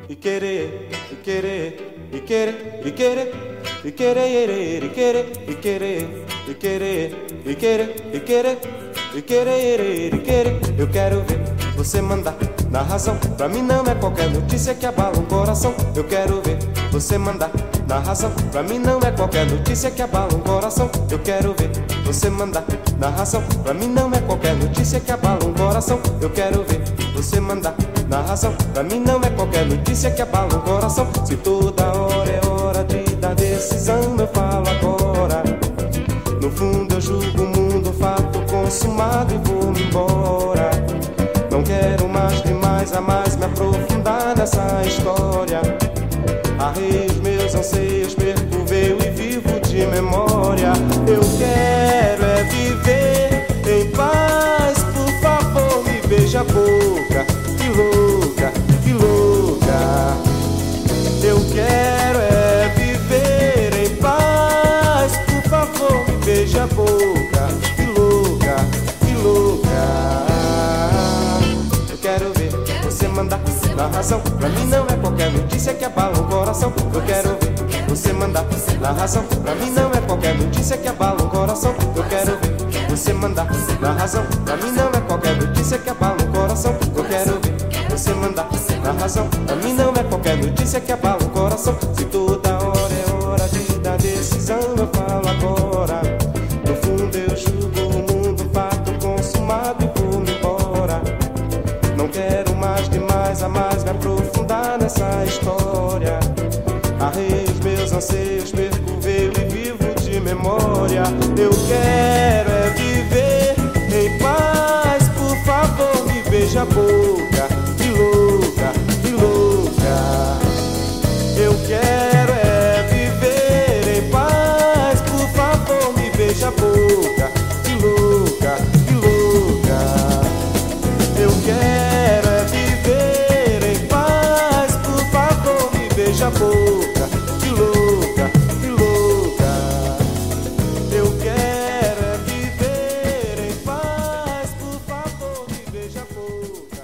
e querer, e querer, e querer, e querer, e querer, e querer, e querer, e querer, e querer, e querer, e querer, e querer. Eu quero ver você mandar na razão. Pra mim não é qualquer notícia que abala um coração. Eu quero ver você mandar na razão. Pra mim não é qualquer notícia que abala um coração. Eu quero ver você mandar na razão. Pra mim não é qualquer notícia que abala um coração. Eu quero ver você mandar na razão. Pra mim não é qualquer notícia que abala um coração. Se toda hora é hora de dar decisão, eu falo agora. No fundo eu julgo o mundo, fato consumado e vou-me embora. Não quero mais demais a mais me aprofundar nessa história. Arrei os meus anseios, perco, veio e vivo de memória. Eu quero é viver em paz, por favor me beija a boca. Que louca, que louca. Eu quero é viver em paz, por favor me beija a boca. Que louca, que louca. Eu quero ver você mandar na razão. Pra mim não é qualquer notícia que abala o coração. Eu quero ver você mandar na razão. Pra mim não é qualquer notícia que abala o coração. Eu quero ver você mandar na razão. Pra mim não é qualquer notícia que abala o coração. Eu quero ver você mandar na razão. Pra mim não é qualquer notícia que abala o coração. Se toda hora é hora de dar decisão, eu falo agora. No fundo eu julgo o mundo, fato consumado e vou-me embora. Não quero mais demais a mais me aprofundar nessa história. Arrei os meus anseios, perco, veio e vivo de memória. Eu quero é viver em paz, por favor me beija a boca. Que louca, que louca. Eu quero é viver em paz, por favor me beija a boca. Que louca, que louca. Eu quero é viver em paz, por favor me beija a boca. Que louca, que louca. Eu quero é viver em paz, por favor me beija a boca.